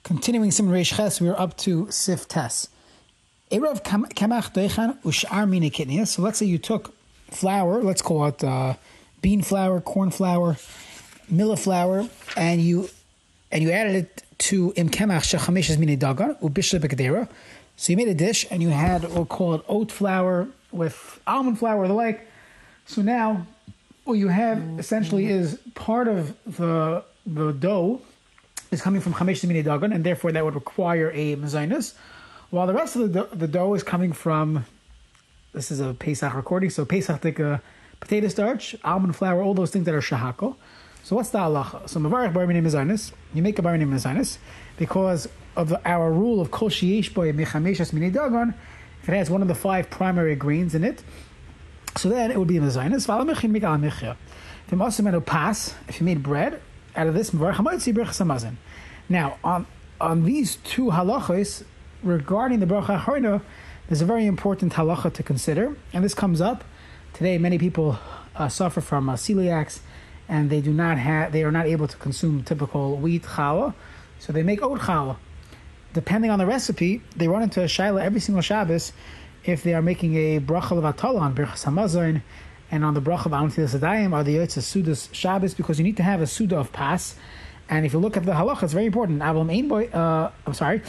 Continuing Simon Reish Ches, we are up to Sif Tes. Erev Kamach Deichan Ushar Mini Kitnias. So let's say you took flour, let's call it bean flour, corn flour, millet flour, and you added it to Im Kamach Shechameshes Mini Dagan Ubishla Bekadera. So you made a dish and you had, we'll call it oat flour with almond flour or the like. So now what you have essentially is part of the dough is coming from Chamesh Mini Dagan, and therefore that would require a mezainis, while the rest of the dough is coming from, this is a Pesach recording, so Pesach take a potato starch, almond flour, all those things that are shahako. So what's the halacha? So Mavarech Bar Minim Mezainis, you make a Bar Minim Mezainis, because of our rule of Kol Sheyesh Bo Mechameshes Mini Dagan, if it has one of the 5 primary grains in it, so then it would be a mezainis. V'alamichin make alamichya. If you also made a pas, if you made bread out of this, now on these two halachos regarding the bracha harina, there's a very important halacha to consider, and this comes up today. Many people suffer from celiacs, and they are not able to consume typical wheat challah, so they make oat challah. Depending on the recipe, they run into a shaila every single Shabbos if they are making a bracha levatala on Birchas Hamazon and on the bracha of Al Netilas Yadayim are the Yotzei Sudas Shabbos, because you need to have a Suda of Pas. And if you look at the halacha, it's very important. I'm sorry.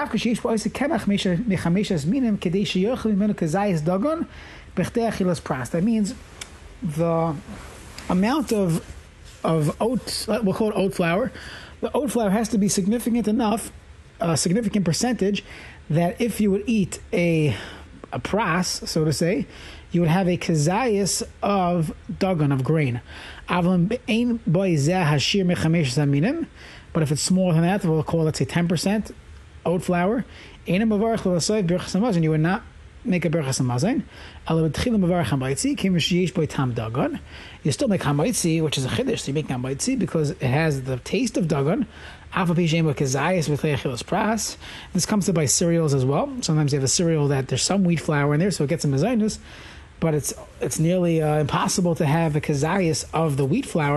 That means the amount of oat, we'll call it oat flour. The oat flour has to be significant enough, a significant percentage, that if you would eat a pras, so to say, you would have a kazayas of dagan, of grain. But if it's smaller than that, we'll call it, say, 10% oat flour. You would not make a berachas hamazon. You still make hamaitzi, which is a chiddush. So you make hamaitzi because it has the taste of dagan. This comes to by cereals as well. Sometimes you have a cereal that there's some wheat flour in there, so it gets a mezainis, but it's nearly impossible to have a kazayas of the wheat flour.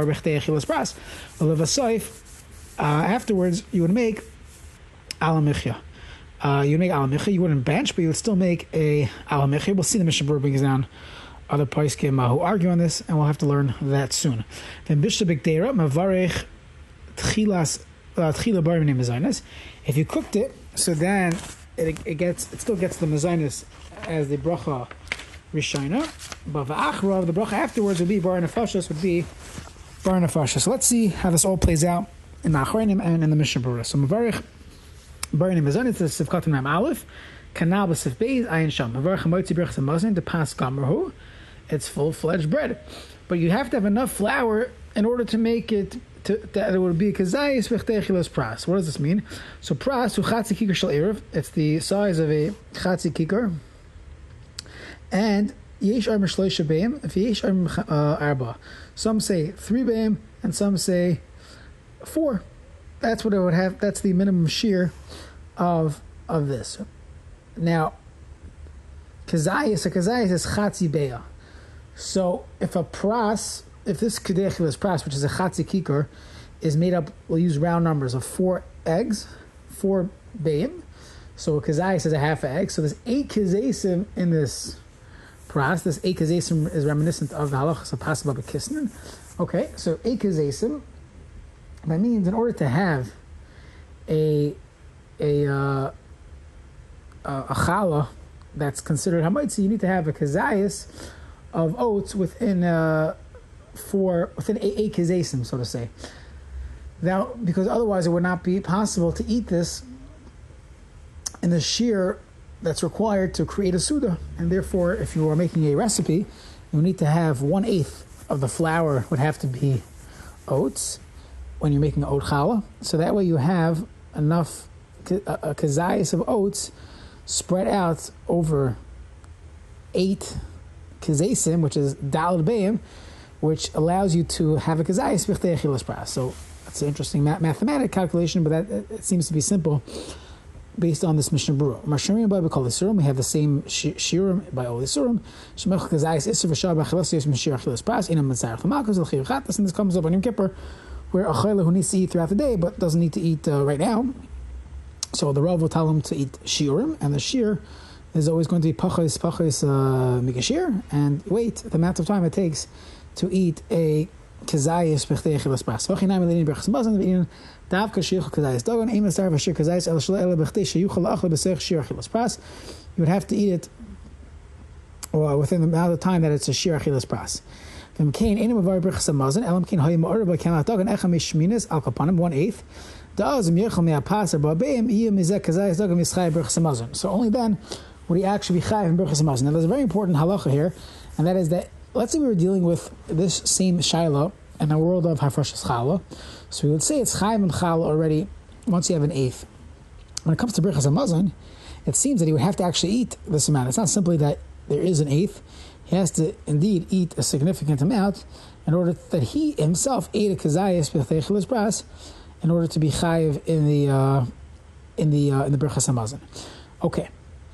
Afterwards, you would make alamichya. You wouldn't bench, but you would still make a alamichya. We'll see the Mishnah Berurah brings down other poskim who argue on this, and we'll have to learn that soon. Then bishla b'gdeira mavarech tchilas tchila bar minim mezainis. If you cooked it, so then it still gets the mezainis as the bracha rishayna, but the bracha afterwards would be bar nefashos, So let's see how this all plays out in the Achronim and in the Mishnah Berurah. So mavarech bar minim mezainis is sivkat nam aleph, kanal b'sif beis ayin sham. Mavarech hamoitzi birchas hamazon to pas gamerhu. It's full-fledged bread, but you have to have enough flour in order to make it that it would be kazayis v'chtechilas pras. What does this mean? So pras chatzi kikar shel erev. It's the size of a chatzi kikar, and yesh arm shloisha beim, if yesh arm arba. Some say 3 beim, and some say 4. That's what it would have. That's the minimum shear of this. Now, kazayis is chatzi beya. So if this kedechilas pras, which is a chatzi kikar, is made up, we'll use round numbers of 4 eggs, 4 beim. So a kazayis is a half an egg. So there's 8 kazesim in this pras. This 8 kazesim is reminiscent of the halachas of Pascha b'kisnin. Okay, so 8 kazesim. That means in order to have a challah that's considered hamaitzi, you need to have a kazayis of oats within 8 kazesim, so to say. Now, because otherwise it would not be possible to eat this in the shear that's required to create a suda, and therefore, if you are making a recipe, you need to have 1/8 of the flour would have to be oats when you're making oat challah. So that way you have enough a kazayis of oats spread out over 8 kazesim, which is dalad beim, which allows you to have a kazayis v'chtechilas pras. So it's an interesting mathematic calculation, but it seems to be simple based on this Mishnah Berurah. Mashirim by B'kol Yisurim, we have the same shirim by all Yisurim. Shemech kazayis iser v'shar b'achilas yis mishir achilas pras inam mitzarech l'malchus l'chiv chatas, and this comes up on Yom Kippur, where a chayla who needs to eat throughout the day but doesn't need to eat right now, So the Rav will tell him to eat shiurim, and the shir is always going to be pachos mikashir, and wait the amount of time it takes to eat a kazayis b'chtei achilas pras. V'chinam elini berachas mazon v'inin davka shir kazayis dagon ein masar v'shir kazayis el shlo ele b'chtei sheyuchal la'achla b'seich shir achilas pras. You would have to eat it within the amount of time that it's a shir achilas pras. V'im kain enim avar berachas mazon elam kain hayim ma'or b'kamat dagon echam mishminas al kapanim 1/8. So only then would he actually be chayiv in berachas hamazon. Now there's a very important halacha here, and that is that let's say we were dealing with this same shaila in the world of hafrashas challah, so we would say it's chayiv in challah already once you have an eighth. When it comes to berachas hamazon, it seems that he would have to actually eat this amount. It's not simply that there is an eighth; he has to indeed eat a significant amount in order that he himself ate a kazayis b'chtei achilas pras, in order to be chayiv in the berachas hamazon. Okay.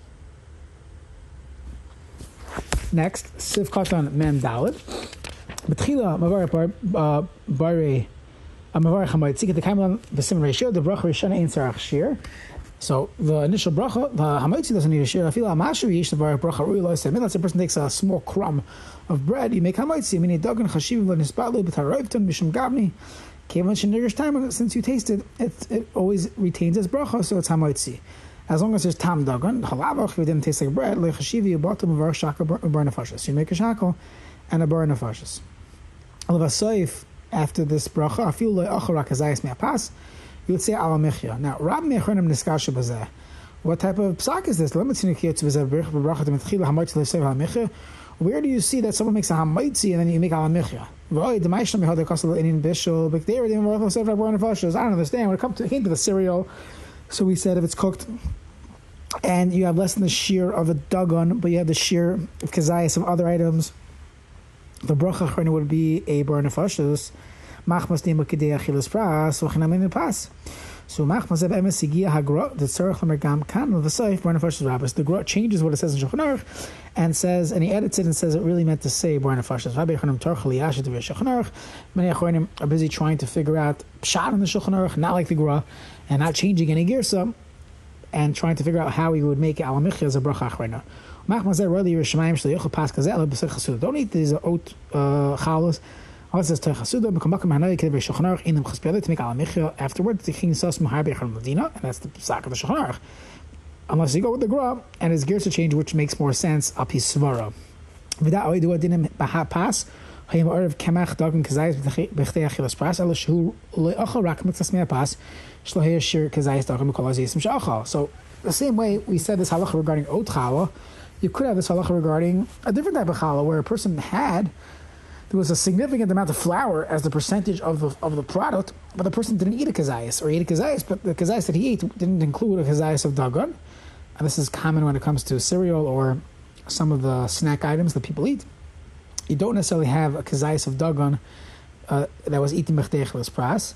Next, Siv Katan Mem Daled. Betchila Mavar Bare Mavar Chamaytzik at the Kaimelan V'Sim ratio. The bracha Rishana Ein Sarach Shir. So the initial bracha, the Hamaytzik doesn't need a shir. I feel Amashu Yish the bracha Ruilah said. Let's say a person takes a small crumb of bread. You make Hamaytzik. I mean, Dagan Chashiv V'Nispatlu B'Taroivton B'Shem Gabni. Since you tasted, it always retains its bracha, so it's Hamaytzik. As long as there's tam dagan, halavach, if it didn't taste like bread, lechashivi, you bought them a shaka bar nefashis. You make a shackle and a bar nefashis. Alvasoif, after this bracha, I feel like acharak azayis me'apas, you would say ala mechya. Now, Rab me'achronim niskasha bazeh. What type of psak is this? Where do you see that someone makes a hamaitzi and then you make ala mechya? I don't understand. When it came to the cereal, so we said if it's cooked and you have less than the shear of a dagon, but you have the shear of kazayas of other items, the bracha achrona would be a bar nefashos. Machmas nima kedei achilas pras v'chinam in pas. So machmas ev emes higia hagra the tzarich lamergam kan l'v'sayif bar nefashos rabbis. The gra changes what it says in Shulchan Aruch and says, and he edits it and says it really meant to say bar nefashos. Rabbi Yochanan Tarchel Yashet of Shulchan Aruch. Many achronim are busy trying to figure out pshat in the Shulchan Aruch, not like the gra, and not changing any girsa, and trying to figure out how he would make alamichya as a bracha achrona. Don't eat these oat chalas. Allah says to make alamichya afterwards. And that's the sack of the Shulchan Aruch. Unless you go with the gra and his girsa change, which makes more sense. Api svara. The same way we said this halacha regarding oat challah, you could have this halacha regarding a different type of challah where a person there was a significant amount of flour as the percentage of the product, but the person didn't eat a kazayas, or ate a kazayas, but the kazayas that he ate didn't include a kazayas of dagan. And this is common when it comes to cereal or some of the snack items that people eat. You don't necessarily have a kazayas of dagan that was eaten b'chtei achilas pras.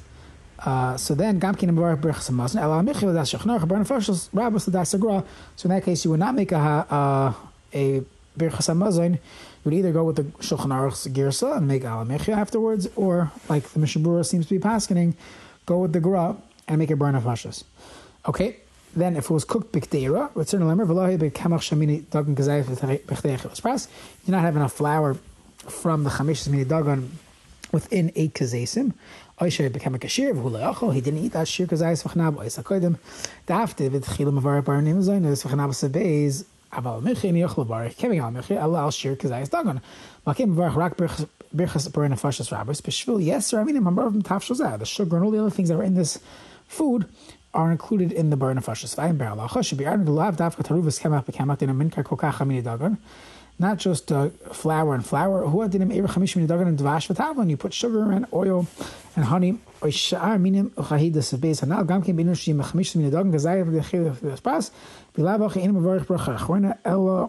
So then, gamkin and berachas hamazon ela michil das shachnach bar nefashos rabbis das agra. So in that case, you would not make a berachas hamazon. You would either go with the Shulchan Aruch's girsa and make ala mechia afterwards, or like the Mishnah Berurah seems to be paskening, go with the gra and make it bar nefashos. Okay. Then, if it was cooked b'kdeira, return a lemmer v'lahi b'kamach shamini dagan kazayif b'chtei achilas pras. You do not have enough flour from the chamish shamini dagan within 8 kazesim. Oishay became a kashir v'hulayachol. He didn't eat that shir kazayis v'chnab ois hakodim. Dafte v'tchilam avar bar nimzayin is v'chnab sebeiz aval michi niyochel bar keving al michi alal shir kazayis dagan. Makim avar rak birchas bar nefashos rabbis b'shvil yeser aminim amar tafshozah. The sugar and all the other things that were in this food are included in the bar nefashos. V'ayim bar alacha should be added to lav dafka taruvas kemach b'kemach in a minkar kokach amini dagan. Not just flour and flour. Who did him ever chamish min dagan and dvash v'tavlin? You put sugar and oil and honey. Oishar minim uchahidas beis hanal gam ken binu shim chamish min dagan gazayev v'chil v'spas v'lavach inim avarich bracha achorna ela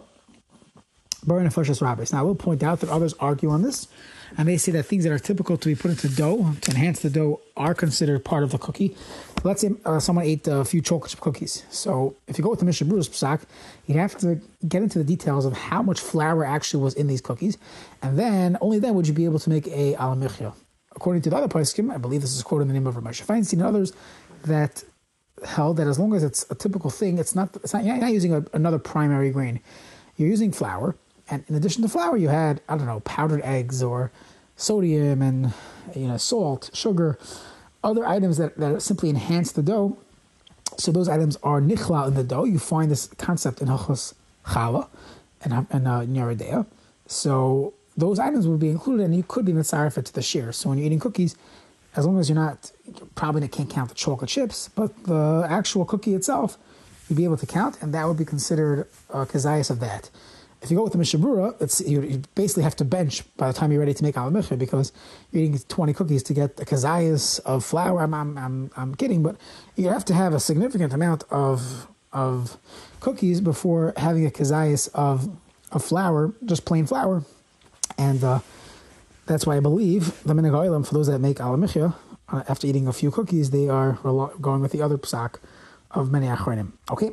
bar nefashos rabbis. Now I will point out that others argue on this, and they say that things that are typical to be put into dough to enhance the dough are considered part of the cookie. Let's say someone ate a few chocolate chip cookies. So if you go with the Mishnah Berurah's psak, you'd have to get into the details of how much flour actually was in these cookies, and then only then would you be able to make a alamichya. According to the other poskim, I believe this is quoted in the name of Rav Moshe Feinstein and others, that held that as long as it's a typical thing, it's not you're not using another primary grain. You're using flour, and in addition to flour, you had, I don't know, powdered eggs or sodium and salt, sugar, other items that simply enhance the dough. So those items are nichla in the dough. You find this concept in Hilchos Challah and Yeridea. So those items would be included, and you could be mitzaref to the shear. So when you're eating cookies, as long as you're probably can't count the chocolate chips, but the actual cookie itself, you'd be able to count, and that would be considered a kazayas of that. If you go with the Mishnah Berurah, you basically have to bench by the time you're ready to make alamicha, because you're eating 20 cookies to get the kazayas of flour. I'm kidding, but you have to have a significant amount of cookies before having a kazayas of flour, just plain flour, and that's why I believe the minhag ha'olam for those that make alamicha after eating a few cookies, they are going with the other psak of many achronim. Okay,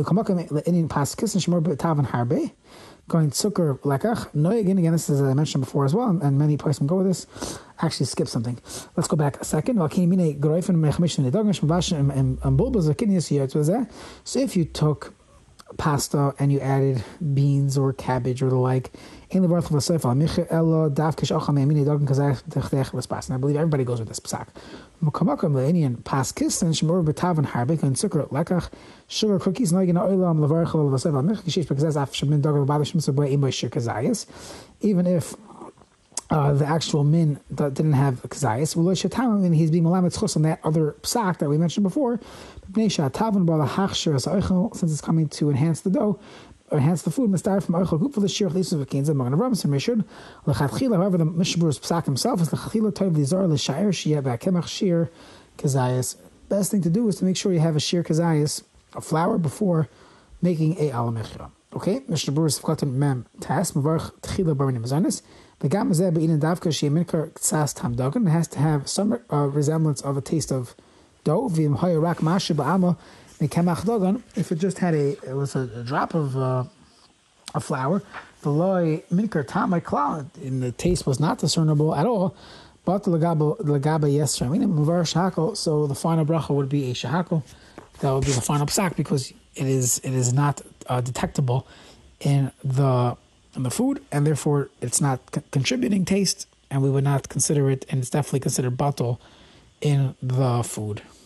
going zucker lekach. Again, this is as I mentioned before as well, and many places can go with this. Actually, skip something. Let's go back a second. So if you took pasta and you added beans or cabbage or the like, and I believe everybody goes with this psak. Sugar cookies, even if the actual min didn't have kazayas, and he's being malamed on that other psak that we mentioned before, since it's coming to enhance the dough, enhance the food, must start from oichel group for the shir chlisus of kins and magen avram and mishud lechatchila. However, the Mishnah Berurah's psak himself is lechatchila toiv lizar l'shair shiyah ba'kemach shir kazayas. Best thing to do is to make sure you have a shir kazayas, a flour, before making a alamicha. Okay, Mishnah Berurah's v'katan mem tas mavarch tchila barmin mazanis. The gam mazeh be'inin davka she'minker ktsas tam dogan. It has to have some resemblance of a taste of dough. V'im hayarak mashu ba'ama. If it just had a drop of flour, the loy minker tam klal, and the taste was not discernible at all. But the lagaba yes, so the final bracha would be a shahakol. That would be the final psak, because it is not detectable in the food, and therefore it's not contributing taste, and we would not consider it, and it's definitely considered batal in the food.